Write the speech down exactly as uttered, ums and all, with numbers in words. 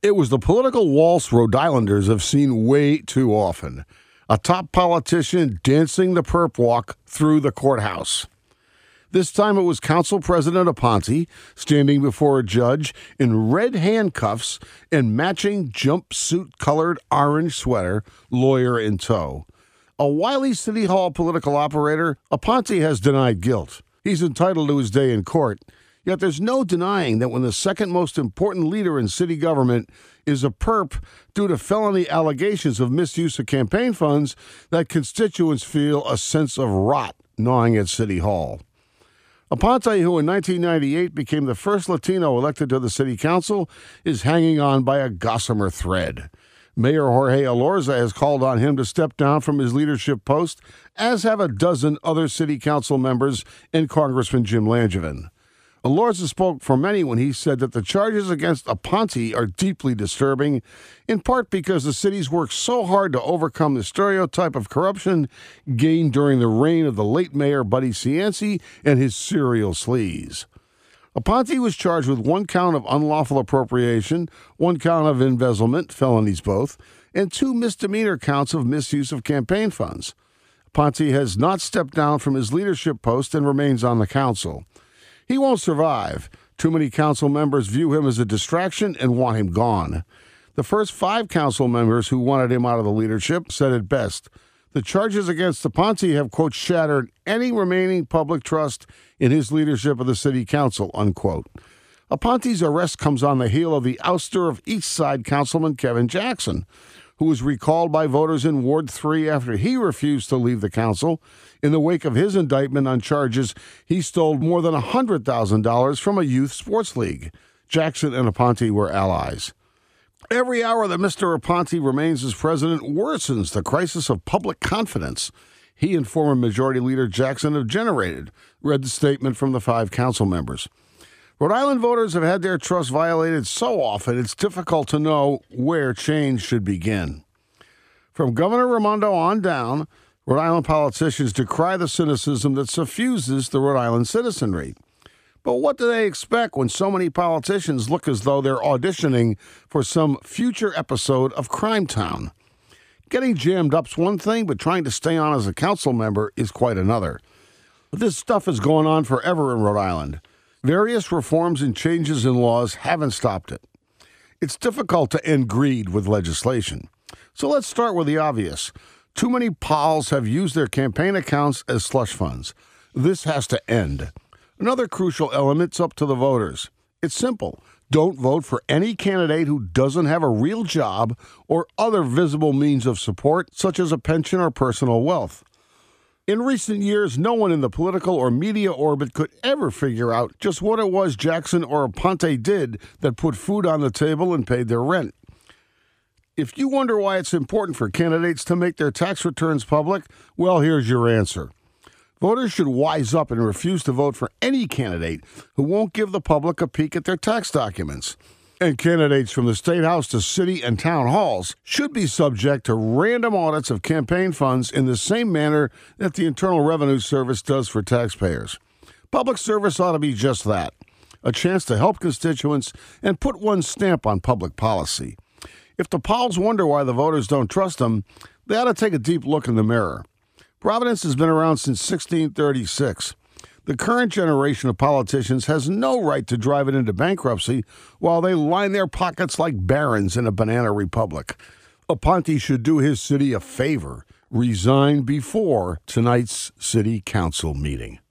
It was the political waltz Rhode Islanders have seen way too often. A top politician dancing the perp walk through the courthouse. This time it was Council President Aponte standing before a judge in red handcuffs and matching jumpsuit-colored orange sweater, lawyer in tow. A wily City Hall political operator, Aponte has denied guilt. He's entitled to his day in court. Yet there's no denying that when the second most important leader in city government is a perp due to felony allegations of misuse of campaign funds, that constituents feel a sense of rot gnawing at City Hall. Aponte, who in nineteen ninety-eight became the first Latino elected to the city council, is hanging on by a gossamer thread. Mayor Jorge Elorza has called on him to step down from his leadership post, as have a dozen other city council members and Congressman Jim Langevin. Elorza spoke for many when he said that the charges against Aponte are deeply disturbing, in part because the city's worked so hard to overcome the stereotype of corruption gained during the reign of the late Mayor Buddy Cianci and his serial sleaze. Aponte was charged with one count of unlawful appropriation, one count of embezzlement, felonies both, and two misdemeanor counts of misuse of campaign funds. Aponte has not stepped down from his leadership post and remains on the council. He won't survive. Too many council members view him as a distraction and want him gone. The first five council members who wanted him out of the leadership said it best. The charges against Aponte have, quote, shattered any remaining public trust in his leadership of the city council, unquote. Aponte's arrest comes on the heel of the ouster of East Side Councilman Kevin Jackson, who was recalled by voters in Ward three after he refused to leave the council in the wake of his indictment on charges he stole more than one hundred thousand dollars from a youth sports league. Jackson and Aponte were allies. Every hour that Mister Aponte remains as president worsens the crisis of public confidence he and former Majority Leader Jackson have generated, read the statement from the five council members. Rhode Island voters have had their trust violated so often it's difficult to know where change should begin. From Governor Raimondo on down, Rhode Island politicians decry the cynicism that suffuses the Rhode Island citizenry. But what do they expect when so many politicians look as though they're auditioning for some future episode of Crime Town? Getting jammed up's one thing, but trying to stay on as a council member is quite another. But this stuff is going on forever in Rhode Island. Various reforms and changes in laws haven't stopped it. It's difficult to end greed with legislation. So let's start with the obvious. Too many pals have used their campaign accounts as slush funds. This has to end. Another crucial element's up to the voters. It's simple. Don't vote for any candidate who doesn't have a real job or other visible means of support, such as a pension or personal wealth. In recent years, no one in the political or media orbit could ever figure out just what it was Jackson or Aponte did that put food on the table and paid their rent. If you wonder why it's important for candidates to make their tax returns public, well, here's your answer. Voters should wise up and refuse to vote for any candidate who won't give the public a peek at their tax documents. And candidates from the State House to city and town halls should be subject to random audits of campaign funds in the same manner that the Internal Revenue Service does for taxpayers. Public service ought to be just that, a chance to help constituents and put one's stamp on public policy. If the Pauls wonder why the voters don't trust them, they ought to take a deep look in the mirror. Providence has been around since sixteen thirty-six. The current generation of politicians has no right to drive it into bankruptcy while they line their pockets like barons in a banana republic. Aponte should do his city a favor, resign before tonight's city council meeting.